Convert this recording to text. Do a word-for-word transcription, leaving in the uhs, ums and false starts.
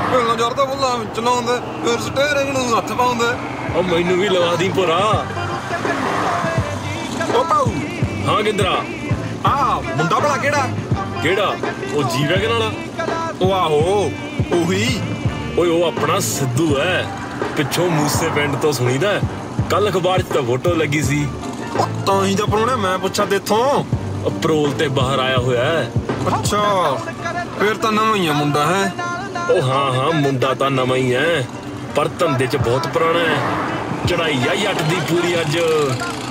ਪਹਿਲਾਂ ਜਰਦਾ ਬੁੱਲਾ ਚਲਾਉਂਦੇ ਫਿਰ ਸਟੇਰਿੰਗ ਨੂੰ ਹੱਥ ਪਾਉਂਦੇ। ਉਹ ਮੈਨੂੰ ਵੀ ਲਵਾ ਦੀ ਭੋਰਾ। ਉਹ ਪਾਉ ਹਾਂ ਗਿੰਦਰਾ। ਆ ਮੁੰਡਾ ਭਲਾ ਕਿਹੜਾ? ਕਿਹੜਾ? ਉਹ ਜੀ ਵੈਗਨ ਵਾਲਾ। ਉਹ ਆਹੋ ਉਹੀ। ਓਏ ਉਹ ਆਪਣਾ ਸਿੱਧੂ ਐ, ਪਿੱਛੋਂ ਮੂਸੇ ਪਿੰਡ ਤੋਂ ਸੁਣੀਦਾ। ਕੱਲ ਅਖਬਾਰ 'ਚ ਤਾਂ ਫੋਟੋ ਲੱਗੀ ਸੀ। ਤਾਂ ਹੀ ਤਾਂ ਪ੍ਰਾਹੁਣਾ ਮੈਂ ਪੁੱਛਾਂ ਤੇਥੋਂ। ਅਪਰੋਲ ਤੇ ਬਾਹਰ ਆਇਆ ਹੋਇਆ ਹੈ। ਅੱਛਾ ਫਿਰ ਤਾਂ ਨਵਾਂ ਹੀ ਆ ਮੁੰਡਾ ਹੈ। ਉਹ ਹਾਂ ਹਾਂ ਮੁੰਡਾ ਤਾਂ ਨਵਾਂ ਹੀ ਹੈ, ਪਰ ਧੰਦੇ 'ਚ ਬਹੁਤ ਪੁਰਾਣਾ ਹੈ। ਚੜਾਈ ਆ ਜੱਟ ਦੀ ਪੂਰੀ ਅੱਜ।